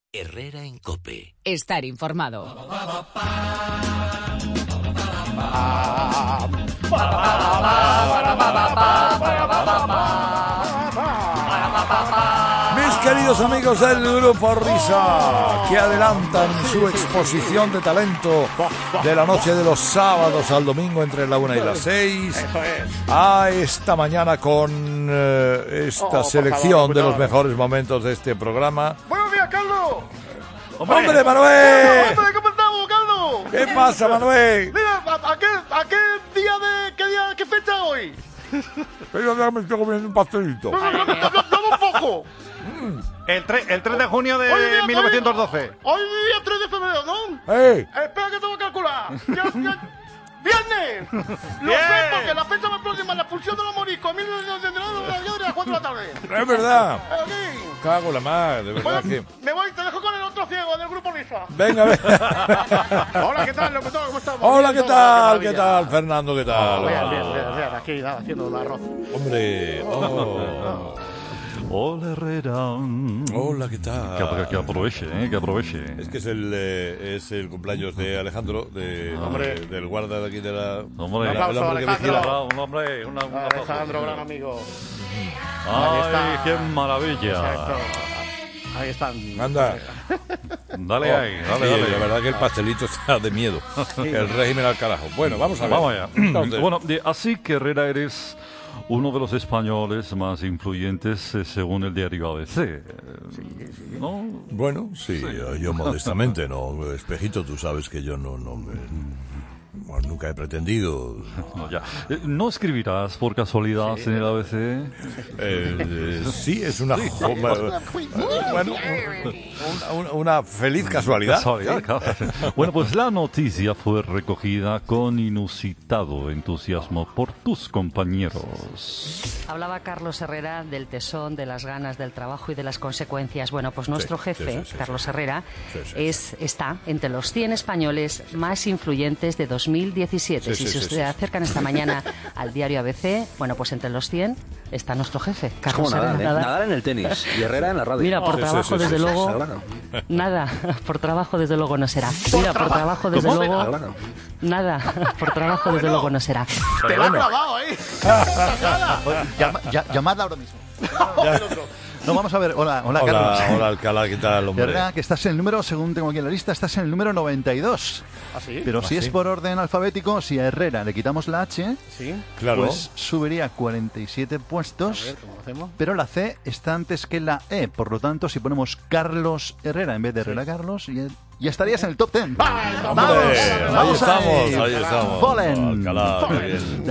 Herrera en COPE. Estar informado. Mis queridos amigos del Grupo Risa, que adelantan su exposición de talento de la noche de los sábados al domingo entre la 1 y las 6, a esta mañana con esta selección de los mejores momentos de este programa. ¡Buenos días, Carlos! ¡Hombre, Manuel! ¡Hombre, ¿cómo estamos, Carlos? ¿Qué pasa, Manuel? Mira, ¿qué fecha hoy? Yo ya me estoy comiendo un pastelito. Dame un poco. El 3 de junio de Hoy día, 1912. Hoy día 3 de febrero, ¿no? Espera que tengo que calcular. ¡Viernes! Lo sé porque la fecha me próxima, la expulsión de los moriscos, 1989 a las 4 de la tarde. Es verdad. Sí. Cago la madre, de verdad que... Me voy, te dejo con el otro ciego del Grupo Risa. Venga, Hola, ¿qué tal, locutor? ¿Cómo estamos? Hola, ¿qué tal? ¿Qué maravilla. tal, Fernando? ¿Qué tal? Bien, aquí nada, haciendo el arroz. Hombre, Hola, Herrera. Hola, ¿qué tal? Que aproveche, que aproveche. Es que es el cumpleaños de Alejandro, del guarda de aquí de la... Hombre, Un aplauso, el hombre que Alejandro. vigila. un hombre, un aplauso. Alejandro, gran amigo. Ay, qué maravilla. Exacto. Ahí están. Anda. Dale ahí, Sí, dale. la verdad que el pastelito está de miedo. El régimen al carajo. Bueno, vamos a ver. Vamos allá. Entonces, Bueno, así que Herrera eres uno de los españoles más influyentes según el diario ABC. ¿No? bueno, sí, yo modestamente, ¿no? Espejito, tú sabes que yo bueno, nunca he pretendido... No, ya. ¿No escribirás por casualidad en el ABC? Sí, es una... bueno, una feliz casualidad. Claro. Bueno, pues la noticia fue recogida con inusitado entusiasmo por tus compañeros. Hablaba Carlos Herrera del tesón, de las ganas, del trabajo y de las consecuencias. Bueno, pues nuestro jefe, Carlos Herrera, está entre los 100 españoles más influyentes de 2017. Si se acercan esta mañana al diario ABC, bueno, pues entre los 100 está nuestro jefe, Carlos Herrera. Nadal en el tenis y Herrera en la radio. Mira, por trabajo, desde luego, nada, por trabajo, desde luego, no será. Mira, por trabajo, desde luego, nada, por trabajo, desde luego, no será. Te lo ha clavado, Llamadla ahora mismo. No, vamos a ver. Hola, Carlos. Hola, Alcalá, ¿qué tal, hombre? De verdad que estás en el número, según tengo aquí en la lista, estás en el número 92. ¿Ah, sí? Pero si es por orden alfabético, si a Herrera le quitamos la H, Claro. pues subiría 47 puestos. A ver, ¿cómo lo hacemos? Pero la C está antes que la E. Por lo tanto, si ponemos Carlos Herrera en vez de Herrera Carlos, ya estarías en el top 10. ¡Hombre! Ahí estamos. Polen. Alcalá, qué bien.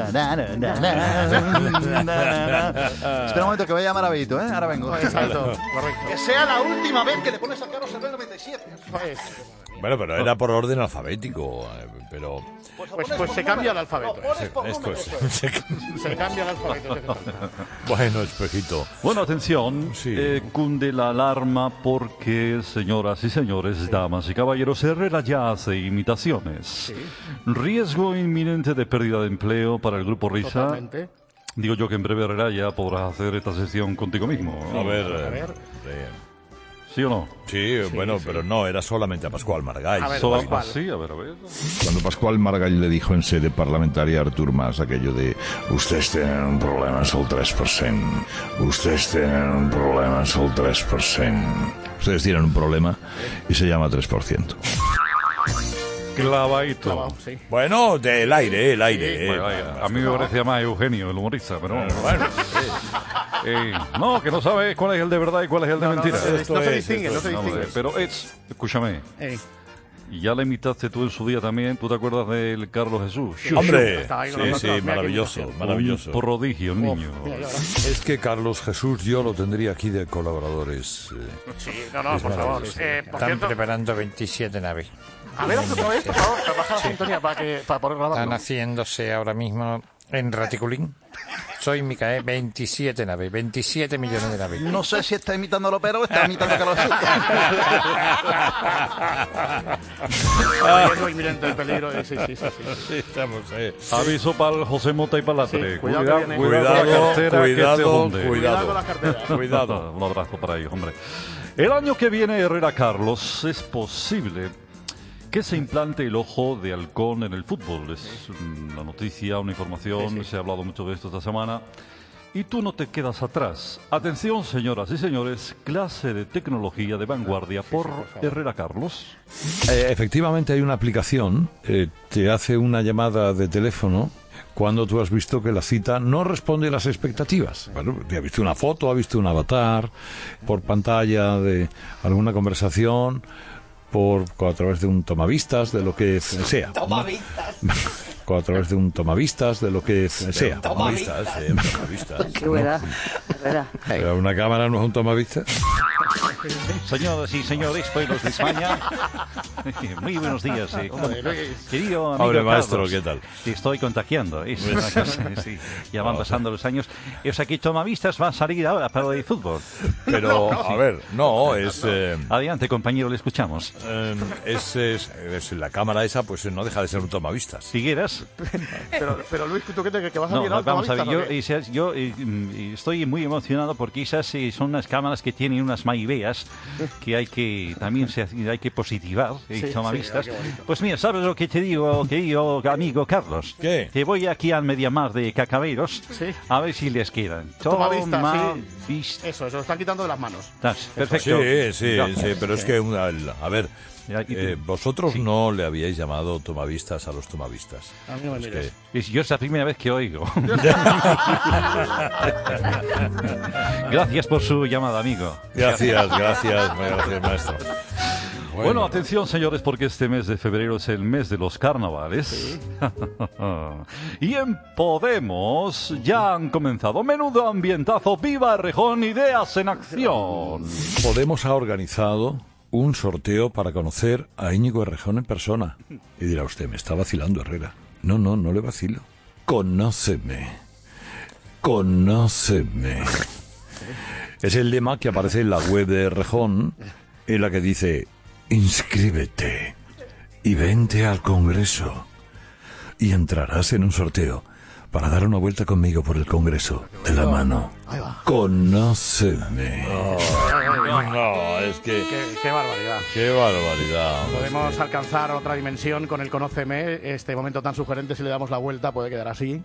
Espera un momento que voy a llamar a Beito, ¿eh? Ahora vengo. Exacto, correcto. Que sea la última vez que le pones a Carlos Herrera 97. Bueno, pero era por orden alfabético, pero... Pues se cambia el alfabeto. Esto es... Se cambia el alfabeto. Bueno, espejito. Bueno, atención, Sí. cunde la alarma porque, señoras y señores, damas y caballeros, Herrera ya hace imitaciones. Riesgo inminente de pérdida de empleo para el Grupo Risa. Totalmente. Digo yo que en breve, Herrera, ya podrás hacer esta sesión contigo mismo. A ver. ¿Sí o no? Sí, bueno, pero no, era solamente a Pascual Maragall. A ver, Solo- Pascual. sí, a ver. Cuando Pascual Maragall le dijo en sede parlamentaria a Artur Mas aquello de ustedes tienen un problema, es el 3%. Ustedes tienen un problema, es el 3%. Ustedes tienen un problema y se llama 3%. Clavadito. Sí. Bueno, del aire. Bueno, a mí me parecía más Eugenio, el humorista, pero bueno. No, que no sabes cuál es el de verdad y cuál es el de mentira. No se distingue, no se Vamos a ver, distingue. pero escúchame, y ya le imitaste tú en su día también, ¿tú te acuerdas del Carlos Jesús? Hombre, Está ahí con sí, nosotros. Mira qué maravilloso, imitación. maravilloso. Un prodigio, el niño. Es que Carlos Jesús yo lo tendría aquí de colaboradores. Sí, no, por favor. Por Están cierto, preparando 27 naves. a ver, otra vez, por favor, baja la sintonía para poder Están grabarlo. haciéndose ahora mismo en Raticulín. Soy Micael, 27 naves, 27 millones de naves. No sé si está imitándolo, pero está imitando a Carlos Riesgo inminente de peligro. Sí. Sí, estamos, Aviso para el José Mota y para Latre. Sí, cuidado que viene. Cuidado con la cartera que te hunde. Cuidado con la cartera. Cuidado. Un abrazo para ellos, hombre. El año que viene, Herrera Carlos, es posible que se implante el ojo de halcón en el fútbol. Es una noticia, una información, se ha hablado mucho de esto esta semana. Y tú no te quedas atrás. Atención, señoras y señores, clase de tecnología de vanguardia por Herrera Carlos. Efectivamente hay una aplicación, te hace una llamada de teléfono cuando tú has visto que la cita no responde a las expectativas. Bueno, ha visto una foto, ha visto un avatar, por pantalla de alguna conversación, a través de un tomavistas, de lo que sea. Tomavistas. A través de un tomavistas, de lo que sea. Tomavistas. ¿Pero una cámara no es un tomavistas? Señoras y señores, pueblos de España, muy buenos días. Querido amigo Hombre, maestro, Carlos, ¿qué tal? te estoy contagiando. Es una cosa, sí. Ya van pasando los años. O sea, que Tomavistas va a salir ahora para el fútbol. Pero, a ver, no, es... Adelante, compañero, le escuchamos. es la cámara esa, pues no deja de ser un tomavistas. Figueras. Pero Luis, ¿tú qué te que vas a No, mirar? vamos a ver, yo estoy muy emocionado porque esas son unas cámaras que tienen unas maiveas que hay que positivar, Tomavistas. Pues mira, ¿sabes lo que te digo, querido amigo Carlos? ¿Qué? Te voy aquí al Mediamar de Cacaberos a ver si les quedan. Tomavistas. Eso, se lo están quitando de las manos. Perfecto. Sí, pero es que, a ver, vosotros no le habíais llamado tomavistas a los tomavistas. A mí no me mires. Yo es la primera vez que oigo. Gracias por su llamada, amigo. Gracias, maestro. Bueno, atención, señores, porque este mes de febrero es el mes de los carnavales. Sí. Y en Podemos ya han comenzado. Menudo ambientazo. ¡Viva Errejón! Ideas en acción. Podemos ha organizado un sorteo para conocer a Íñigo Errejón en persona. Y dirá usted, me está vacilando Herrera. No le vacilo. Conóceme. Es el lema que aparece en la web de Errejón, en la que dice: inscríbete y vente al Congreso y entrarás en un sorteo para dar una vuelta conmigo por el Congreso de la mano. Conóceme. No, es que... Qué barbaridad. Qué barbaridad. Podemos alcanzar otra dimensión con el Conóceme. Este momento tan sugerente, si le damos la vuelta, puede quedar así.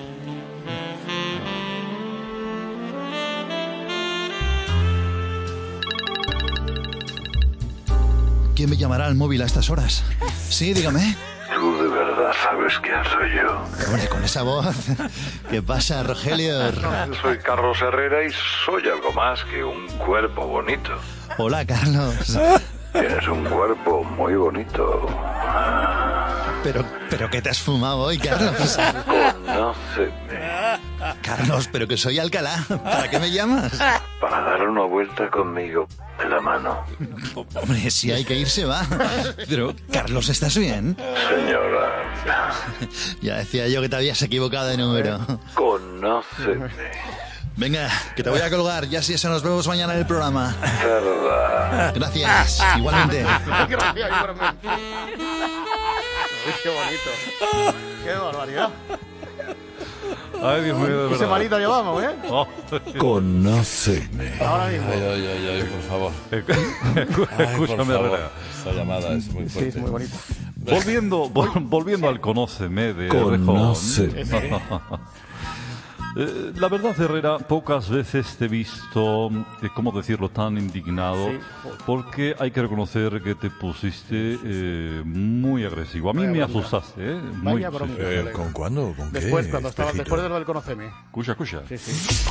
¿Quién me llamará al móvil a estas horas? Sí, dígame. ¿Tú de verdad sabes quién soy yo? Hombre, con esa voz. ¿Qué pasa, Rogelio? Soy Carlos Herrera y soy algo más que un cuerpo bonito. Hola, Carlos. Tienes un cuerpo muy bonito. ¿Pero qué te has fumado hoy, Carlos? Conóceme. Carlos, pero que soy Alcalá. ¿Para qué me llamas? Para dar una vuelta conmigo de la mano. Hombre, si hay que ir, se va. Pero, Carlos, ¿estás bien? Señora. Ya decía yo que te habías equivocado de número. Conóceme. Venga, que te voy a colgar. Ya si eso, nos vemos mañana en el programa. Verdad. Gracias, igualmente. Gracias, igualmente. Qué bonito. Qué barbaridad. Ay, Dios mío, de verdad. Ese malito llevamos, ¿eh? Conóceme. Ahora mismo. Ay, por favor. Escúchame, Herrera. Esta llamada es muy fuerte. Sí, es muy bonito. Volviendo al Conóceme de Conóceme. Errejón. La verdad, Herrera, pocas veces te he visto, ¿cómo decirlo?, tan indignado, porque hay que reconocer que te pusiste muy agresivo. A mí me asustaste, muy. ¿Con cuándo? ¿Con después, qué? Cuando estaba después de lo del Conóceme. Cucha. Sí.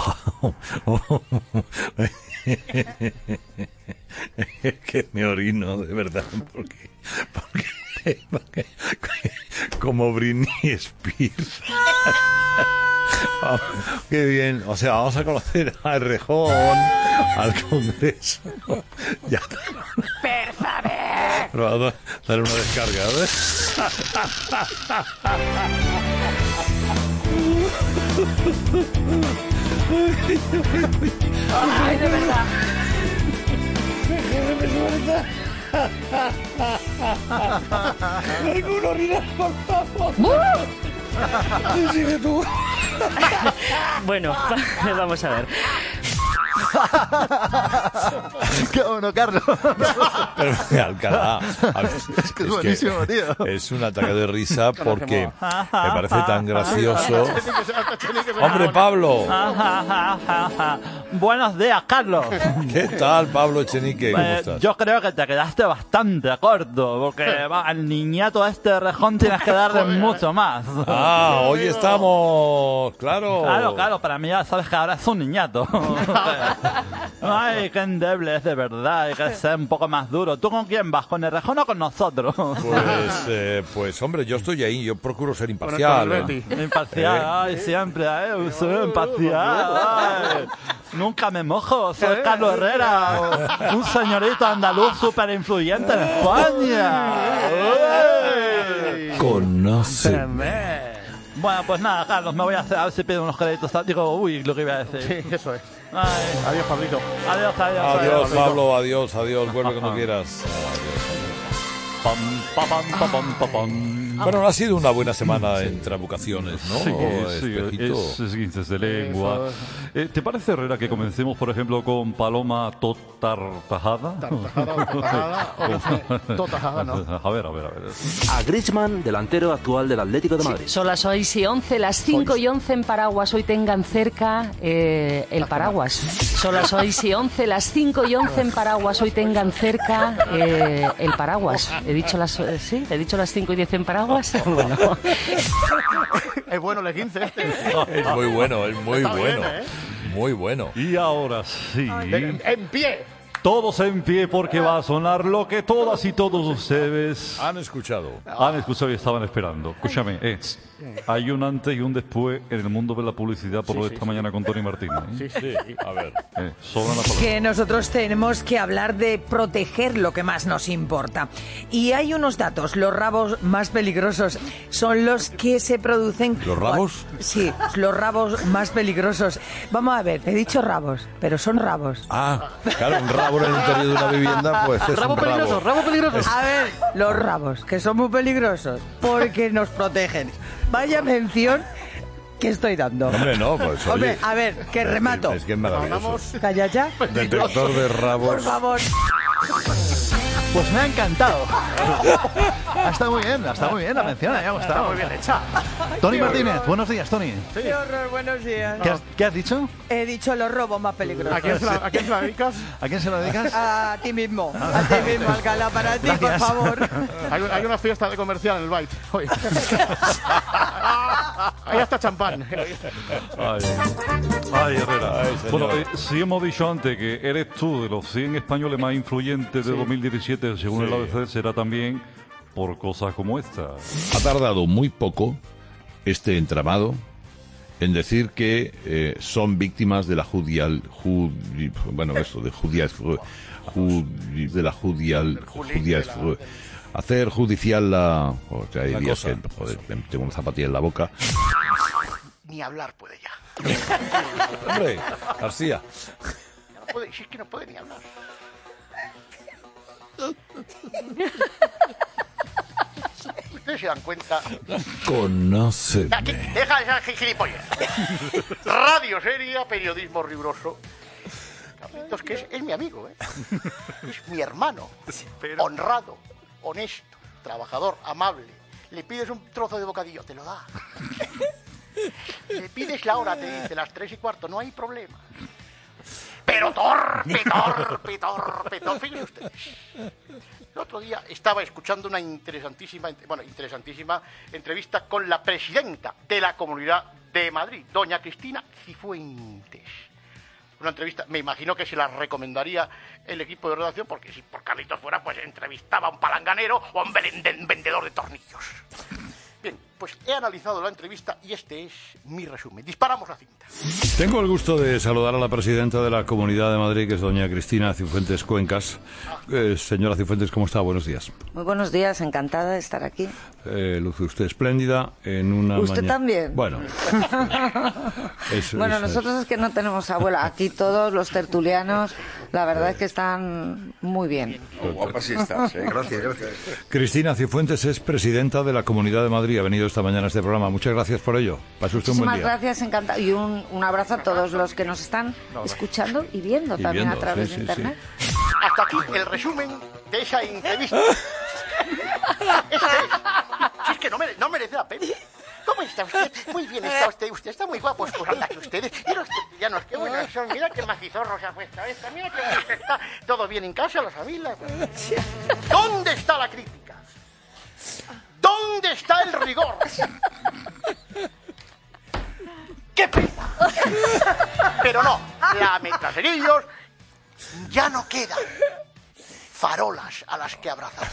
Es que me orino, de verdad, porque como Britney Spears. Qué bien, o sea, vamos a conocer a Errejón, al Congreso. Ya está. ¡Pérfame! Vamos a dar una descarga, ¡Ay, de verdad! ¡Alguno orinar, por favor! Bueno, vamos a ver. ¡Qué bueno, Carlos! Pero, Alcalá, es que es buenísimo, tío. Es un ataque de risa porque me parece tan gracioso. ¡Hombre, Pablo! Buenos días, Carlos. ¿Qué tal, Pablo Echenique? ¿Cómo estás? Yo creo que te quedaste bastante corto, porque al niñato este de Rejón tienes que darle mucho más. Hoy estamos, claro. Claro, para mí ya sabes que ahora es un niñato. Ay, qué endeble es de verdad, hay que ser un poco más duro. ¿Tú con quién vas? ¿Con el Rejón o con nosotros? Pues hombre, yo estoy ahí, yo procuro ser imparcial. Imparcial, ay, siempre, soy imparcial. Ay. Nunca me mojo, soy Carlos Herrera, un señorito andaluz súper influyente en España. Conóceme. Bueno, pues nada, Carlos, me voy a hacer, a ver si pido unos créditos. Digo, lo que iba a decir. Sí, eso es. Ay. Adiós, Pablito. Adiós, Pablo, adiós, vuelve cuando quieras. Bueno, no ha sido una buena semana en Trabucaciones, ¿no? Sí, es guinces de lengua. ¿Te parece, Herrera, que comencemos, por ejemplo, con Paloma Totartajada? Totajada, ¿no? A ver. A Griezmann, delantero actual del Atlético de Madrid. Son las 6:11, las 5:11 en Paraguas. Hoy tengan cerca el paraguas. Son las 6:11, las 5:11 en Paraguas. Hoy tengan cerca el paraguas. He dicho las 5:10 en Paraguas. Bueno. Es bueno el 15 este. Es muy bueno, Está bueno. Bien, Muy bueno. Y ahora sí. En pie. Todos en pie porque va a sonar lo que todas y todos ustedes han escuchado y estaban esperando. Escúchame, hay un antes y un después en el mundo de la publicidad por lo de esta mañana con Tony Martínez. Sí, a ver. Sobran las palabras. Que nosotros tenemos que hablar de proteger lo que más nos importa. Y hay unos datos, los rabos más peligrosos son los que se producen... ¿Los rabos? Sí, los rabos más peligrosos. Vamos a ver, he dicho rabos, pero son rabos. Claro, un rabo en el interior de una vivienda, pues es rabo un peligroso, rabo peligroso. A ver, los rabos, que son muy peligrosos, porque nos protegen. Vaya mención que estoy dando. Hombre, no, pues Hombre, oye, a ver, que remato. Es que es maravilloso. Calla ya. Detector de rabos. Por favor. Pues me ha encantado. Está muy bien la mención, me ha gustado. Está muy bien hecha. Tony Martínez, buenos días, Tony. Qué horror, buenos días. ¿Qué has dicho? He dicho los robos más peligrosos. ¿A quién se la dedicas? ¿A quién se lo dedicas? A ti mismo, Alcalá, para ti, Gracias. por favor. Hay una fiesta de comercial en el Byte hoy. Ahí está champán. Ay, Herrera. Ay, señor. Bueno, si hemos dicho antes que eres tú de los 100 españoles más influyentes de 2017, según el ABC, será también por cosas como esta. Ha tardado muy poco este entramado en decir que son víctimas de la hacer judicial la... hay días que tengo una zapatilla en la boca. Ni hablar puede ya. Hombre, García. No puede, si es que no puede ni hablar. Ustedes se dan cuenta. Conóceme. Deja esa gilipollas. Radio seria, periodismo riguroso. Carlitos, que es mi amigo, es mi hermano. Honrado, honesto, trabajador, amable. Le pides un trozo de bocadillo, te lo da. Le pides la hora, te dice las 3:15, no hay problema. Pero torpe. Fíjense ustedes. El otro día estaba escuchando una interesantísima entrevista con la presidenta de la Comunidad de Madrid, doña Cristina Cifuentes. Una entrevista, me imagino que se la recomendaría el equipo de redacción, porque si por Carlitos fuera, pues entrevistaba a un palanganero o a un vendedor de tornillos. Bien, pues he analizado la entrevista y este es mi resumen. Disparamos la cinta. Tengo el gusto de saludar a la presidenta de la Comunidad de Madrid, que es doña Cristina Cifuentes Cuencas. Señora Cifuentes, ¿cómo está? Buenos días. Muy buenos días, encantada de estar aquí. Luce usted espléndida en una ¿Usted también? Bueno. Bueno, nosotros es que no tenemos abuela. Aquí todos los tertulianos, la verdad es que están muy bien. Guapa sí estás, gracias. Cristina Cifuentes es presidenta de la Comunidad de Madrid. Ha venido esta mañana este programa. Muchas gracias por ello. Pase usted un buen Muchísimas día. gracias, encantado. Y un abrazo a todos los que nos están escuchando y viendo también a través de Internet. Hasta aquí el resumen de esa entrevista. Es que no merece la pena. ¿Cómo está usted? Muy bien está usted. Usted está muy guapo. Pues anda que ustedes y los tertulianos, qué buenos son. Mira qué macizorro se ha puesto esta. Mira qué bonito está. Todo bien en casa, los familias. ¿Dónde está la crítica? ¿Dónde está el rigor? ¡Qué pena! Pero no, lamentacerillos, ya no quedan farolas a las que abrazar.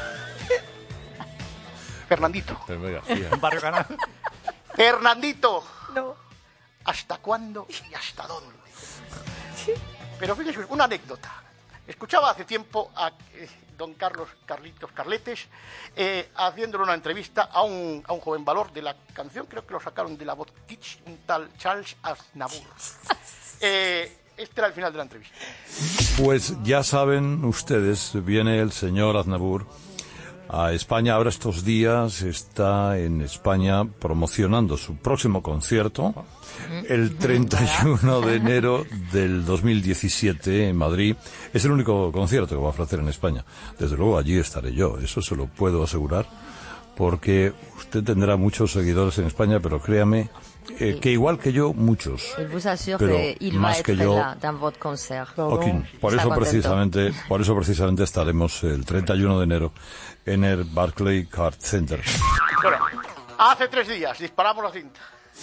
Fernandito. Barrio Canal. Fernandito. No. ¿Hasta cuándo y hasta dónde? Pero fíjese, una anécdota. Escuchaba hace tiempo a don Carlitos Carletes haciéndole una entrevista a un joven valor de la canción, creo que lo sacaron de la Botich, un tal Charles Aznavour. Este era el final de la entrevista. Pues ya saben ustedes, viene el señor Aznavour a España. Ahora estos días está en España promocionando su próximo concierto el 31 de enero del 2017 en Madrid. Es el único concierto que va a ofrecer en España. Desde luego allí estaré yo, eso se lo puedo asegurar, porque usted tendrá muchos seguidores en España, pero créame que igual que yo, muchos. Pero más que yo, por eso precisamente estaremos el 31 de enero en el Barclay Card Center. Bueno, hace 3 días disparamos la cinta.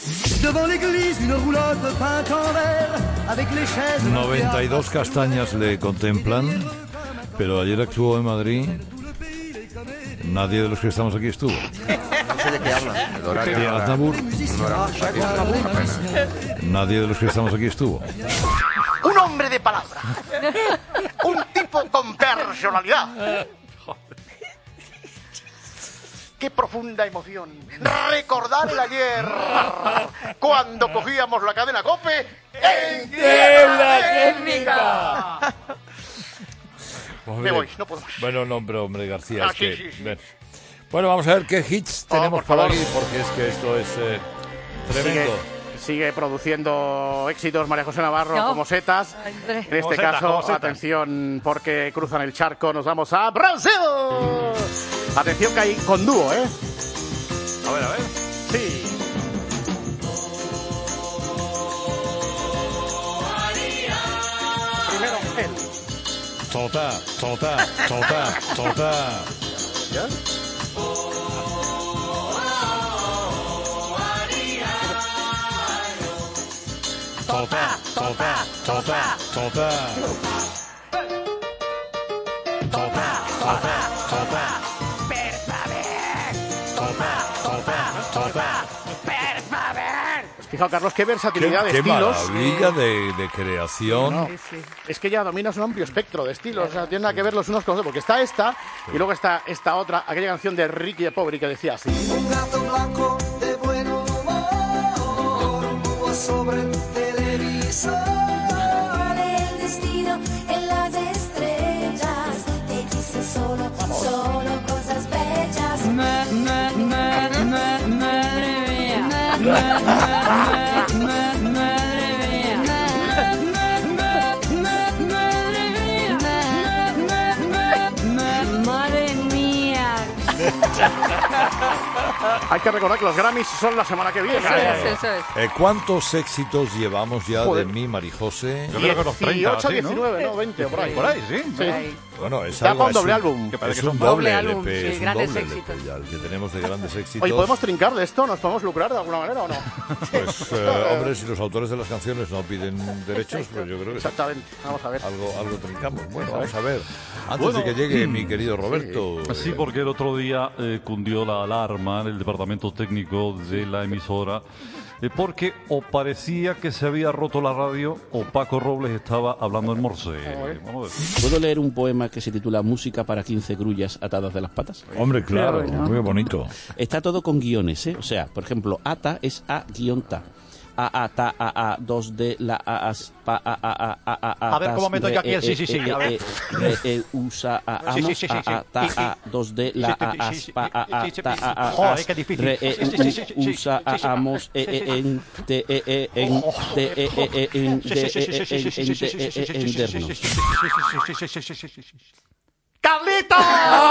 92 castañas le contemplan, pero ayer actuó en Madrid. Nadie de los que estamos aquí estuvo. No sé de qué hablan. Aznavour. Nadie de los que estamos aquí estuvo. Un hombre de palabra. Un tipo con personalidad. Qué profunda emoción. Recordar el ayer. Cuando cogíamos la cadena COPE en Tierra Técnica. Me voy, no puedo más. Bueno, no, pero hombre, García, es que... sí. Bueno, vamos a ver qué hits tenemos por aquí, porque es que esto es tremendo. Sigue produciendo éxitos María José Navarro como setas. En este caso, atención, porque cruzan el charco, nos vamos a Brasil. Atención que hay con dúo, ¿eh? A ver. Sí. Primero él. Tota. ¿Ya? Fijaos, Carlos, qué versatilidad de estilos. Qué maravilla de creación. No. Es que ya dominas un amplio espectro de estilos. O sea, tiene nada que ver los unos con los otros. Porque está esta, y luego está esta otra, aquella canción de Ricky de Pobre que decía así. Un gato blanco de buen humor sobre el televisor. El destino en las estrellas te dice solo cosas bellas. Madre mía. Hay que recordar que los Grammys son la semana que viene. Eso es. ¿Cuántos éxitos llevamos ya de mi Marijose? Yo creo que unos 30, 18, 19, ¿no? 20 o por ahí. Por ahí, sí. Sí. Bueno, es ya algo, con doble álbum. Es un doble álbum, LP, sí, es un grandes doble éxitos. LP ya, el que tenemos de grandes éxitos. Oye, ¿podemos trincar de esto? ¿Nos podemos lucrar de alguna manera o no? Pues, hombre, si los autores de las canciones no piden derechos, pues yo creo que exactamente. Vamos a ver. Algo trincamos. Bueno, vamos a ver. Antes de que llegue mi querido Roberto. Sí, porque el otro día cundió la alarma en el departamento técnico de la emisora, porque o parecía que se había roto la radio o Paco Robles estaba hablando en morse. Vamos a ver. ¿Puedo leer un poema que se titula Música para 15 grullas atadas de las patas? Hombre, claro, muy bonito. Está todo con guiones, ¿eh? O sea, por ejemplo, ata es A-ta. a 2 de la A ver cómo meto yo aquí el sí, a ver. Usa a Sí. 2 de la Joder, qué difícil. Usa a amos en ¡Carlito!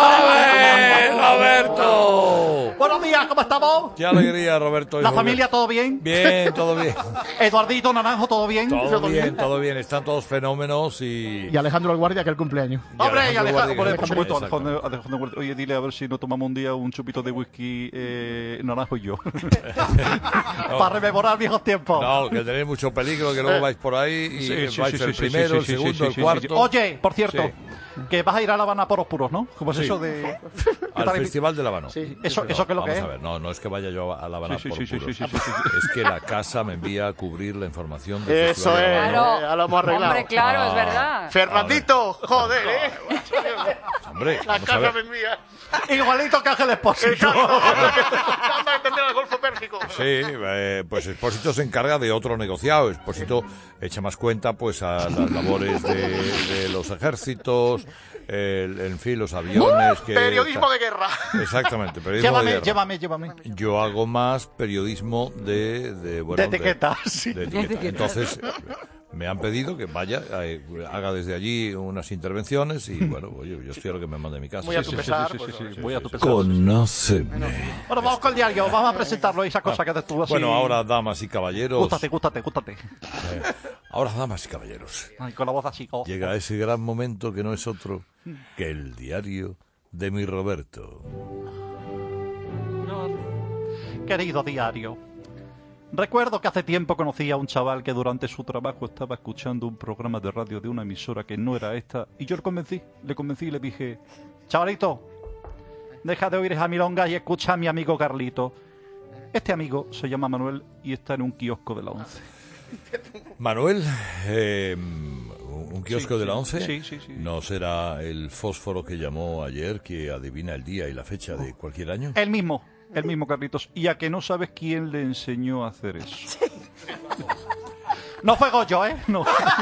¡Roberto! Buenos días, ¿cómo estamos? ¡Qué alegría, Roberto! ¿La familia todo bien? Bien, todo bien. Eduardito Naranjo, ¿todo bien? Todo bien. Están todos fenómenos y... Y Alejandro el Guardia, que es el cumpleaños. ¡Hombre, y Alejandro! Guardia, Por supuesto, exactamente. Alejandro Guardia. Oye, dile a ver si no tomamos un día un chupito de whisky Naranjo y yo. Para rememorar viejos tiempos. No, que tenéis mucho peligro, que luego vais por ahí y vais el primero, el segundo, el cuarto. Oye, por cierto, que vas a ir a La Habana por los puros, ¿no? ¿Cómo es eso de...? Al Festival de La Habana. Sí. ¿Eso qué es lo que Vamos es? a ver, no es que vaya yo a La Habana Sí. por puros. Es que la casa me envía a cubrir la información del Eso Festival de La es, Habana. ya lo hemos arreglado. Hombre, claro, es verdad. Fernandito, joder, Hombre, La vamos a casa ver. me envía. Igualito que Ángel Expósito. Anda a entender al Golfo Pérsico. Sí, pues Expósito se encarga de otro negociado. Expósito echa más cuenta pues a las labores de los ejércitos, en fin, los aviones. Periodismo de guerra. Exactamente, periodismo de guerra. Llévame. Yo hago más periodismo de etiqueta, sí. de etiqueta. Entonces, me han pedido que vaya, haga desde allí unas intervenciones y bueno, oye, yo estoy a lo que me mande mi casa. Muy a tu pesar. Muy a tu pesar. Conóceme. Bueno, vamos con el diario, vamos a presentarlo, esa cosa que tú así. Bueno, ahora, damas y caballeros. Gústate. Ahora, damas y caballeros. Ay, con la voz así. Llega ese gran momento que no es otro que el diario de mi Roberto. Querido diario, recuerdo que hace tiempo conocí a un chaval que durante su trabajo estaba escuchando un programa de radio de una emisora que no era esta, y yo le convencí y le dije: chavalito, deja de oír esa milonga y escucha a mi amigo Carlito. Este amigo se llama Manuel y está en un kiosco de la 11. Manuel, un kiosco de la 11. Sí. ¿No será el fósforo que llamó ayer, que adivina el día y la fecha de cualquier año? El mismo, Carlitos. Y a que no sabes quién le enseñó a hacer eso. No fue Goyo, ¿eh? No.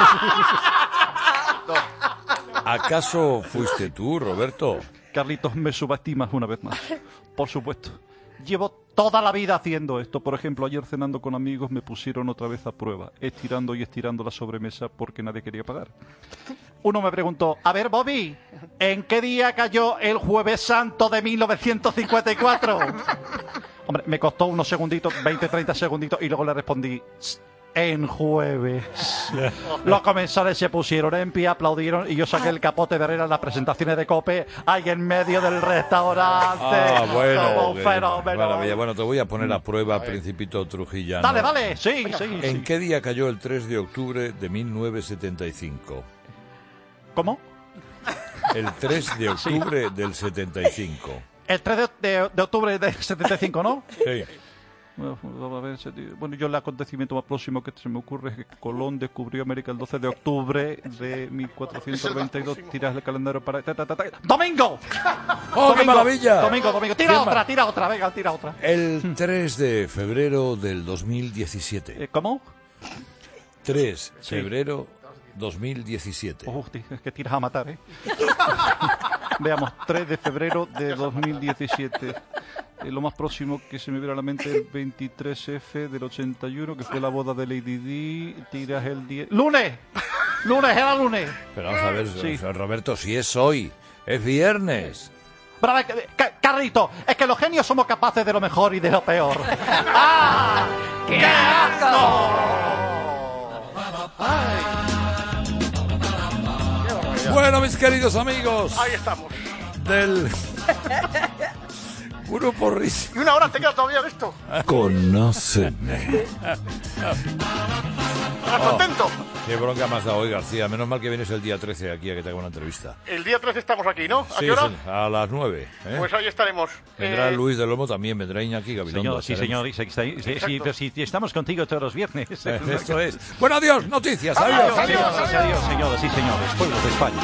¿Acaso fuiste tú, Roberto? Carlitos, me subestimas una vez más. Por supuesto. Llevo toda la vida haciendo esto. Por ejemplo, ayer cenando con amigos me pusieron otra vez a prueba, estirando la sobremesa porque nadie quería pagar. Uno me preguntó: a ver, Bobby, ¿en qué día cayó el Jueves Santo de 1954? Hombre, me costó unos segunditos, 20-30 segunditos, y luego le respondí: en jueves. Los comensales se pusieron en pie, aplaudieron, y yo saqué el capote de Herrera en las presentaciones de COPE, ahí en medio del restaurante. Como un fenómeno. Maravilla. Bueno, te voy a poner a prueba, Principito Trujillano. Dale, sí. ¿En qué día cayó el 3 de octubre de 1975? ¿Cómo? El 3 de octubre del 75. El 3 de octubre del 75, ¿no? Sí. Bueno, yo el acontecimiento más próximo que se me ocurre es que Colón descubrió América el 12 de octubre de 1492. Tiras el calendario para... ¡Domingo! ¡Oh, qué maravilla! Domingo. Tira otra, venga, tira otra. El 3 de febrero del 2017. ¿Cómo? 3 de febrero 2017. Es que tiras a matar, ¿eh? Veamos, 3 de febrero de 2017. Lo más próximo que se me viene a la mente es el 23F del 81, que fue la boda de Lady Di. Tiras el 10... ¡Lunes! Era lunes. Pero vamos a ver, Roberto, si es hoy, es viernes. Pero a ver, Carlito, es que los genios somos capaces de lo mejor y de lo peor. ¡Ah! ¡Qué asco! Bueno, mis queridos amigos. Ahí estamos. Del Grupo Risa. Y una hora te queda todavía de esto. Conóceme. ¿Estás contento? Qué bronca me has dado hoy, García. Menos mal que vienes el día 13 aquí a que te haga una entrevista. El día 13 estamos aquí, ¿no? ¿A Sí, qué hora? sí, a las 9. Pues ahí estaremos. Vendrá Luis del Lomo también, vendrá Iñaki Gabilondo. Señor, pero si estamos contigo todos los viernes. Esto es. Bueno, adiós, noticias. Adiós, señores y señores, pueblo de España.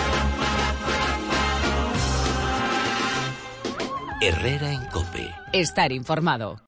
Herrera en COPE. Estar informado.